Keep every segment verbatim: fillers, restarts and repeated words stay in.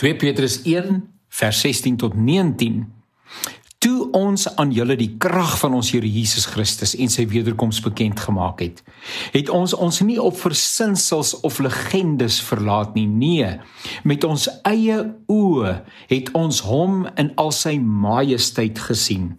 twee Petrus een vers sestien tot negentien. Toe ons aan julle die krag van ons Here Jesus Christus en sy wederkoms bekend gemaak het, het ons ons nie op versinsels of legendes verlaat nie, nee, met ons eie oë het ons hom in al sy majesteit gesien.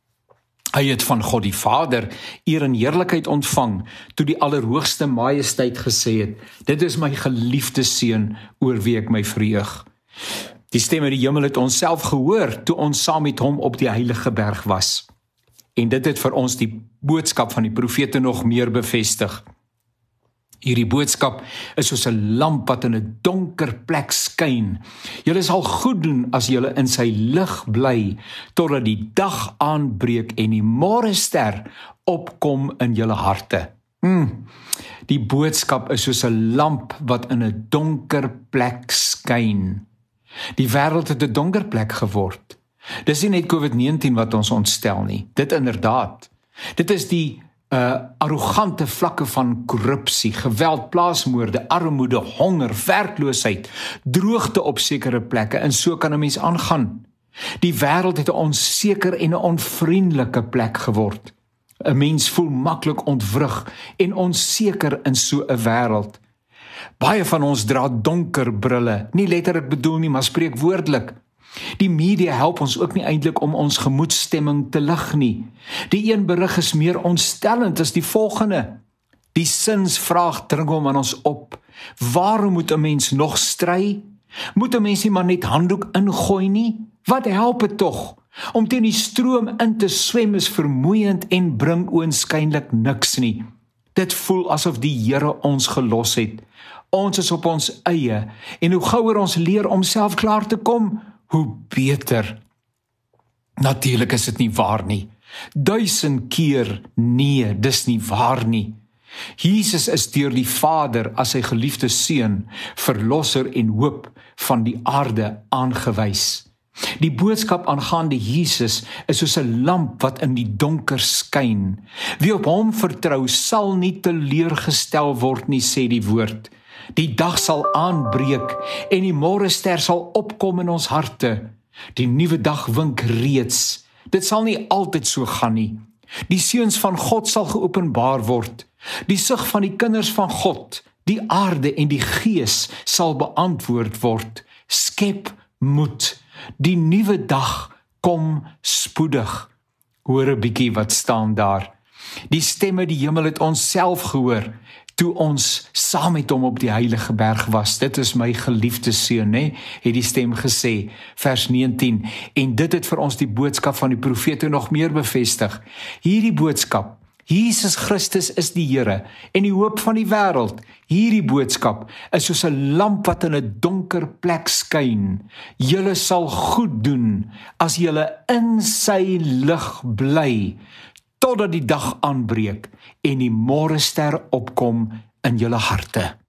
Hy het van God die Vader eer en heerlikheid ontvang, toe die Allerhoogste Majesteit gesê het, dit is my geliefde seun, oor wie ek my verheug. Die stem uit die hemel het ons self gehoor, toe ons saam met hom op die heilige berg was. En dit het vir ons die boodskap van die profete nog meer bevestig. Hierdie boodskap is soos 'n lamp wat in 'n donker plek skyn. Julle sal goed doen as julle in sy lig bly, totdat die dag aanbreek en die môrester opkom in julle harte. Hmm. Die boodskap is soos 'n lamp wat in 'n donker plek skyn. Die wêreld het 'n donker plek geword. Dis nie net COVID negentien wat ons ontstel nie. Dit inderdaad. Dit is die uh, arrogante vlakke van korrupsie, geweld, plaasmoorde, armoede, honger, werkloosheid, droogte op sekere plekke, en so kan 'n mens aangaan. Die wêreld het 'n onseker en 'n onvriendelike plek geword. 'n Mens voel maklik ontwrig en onseker in so 'n wêreld. Baie van ons dra donker brille, nie letterlik bedoel nie, maar spreekwoordelik. Die media help ons ook nie eintlik om ons gemoedstemming te lig nie. Die een berig is meer ontstellend as die volgende. Die sinsvraag dring hom aan ons op. Waarom moet 'n mens nog stry? Moet 'n mens nie maar net handdoek ingooi nie? Wat help dit tog? Om teen die stroom in te swem is vermoeiend en bring oënskynlik niks nie. Dit voel asof die Here ons gelos het. Ons is op ons eie, en hoe gouer ons leer om self klaar te kom, hoe beter. Natuurlik is dit nie waar nie. Duisend keer nee, dis nie waar nie. Jesus is deur die Vader as sy geliefde seun, verlosser en hoop van die aarde aangewys. Die boodskap aangaande Jesus is soos 'n lamp wat in die donker skyn. Wie op hom vertrou, sal nie teleurgestel word nie, sê die woord. Die dag sal aanbreek en die môrester sal opkom in ons harte. Die nuwe dag wink reeds. Dit sal nie altyd so gaan nie. Die seuns van God sal geopenbaar word. Die sug van die kinders van God, die aarde en die gees sal beantwoord word. Skep moed. Die nuwe dag kom spoedig. Hoor 'n bietjie wat staan daar. Die stem uit die hemel het ons self gehoor, toe ons saam met hom op die heilige berg was. Dit is my geliefde seun, né? Het die stem gesê, vers negentien. En dit het vir ons die boodskap van die profete nog meer bevestig. Hierdie boodskap, Jesus Christus is die Here en die hoop van die wêreld. Hierdie boodskap is soos 'n lamp wat in 'n donker plek skyn. Julle sal goed doen as julle in sy lig bly, totdat die dag aanbreek en die môrester opkom in julle harte.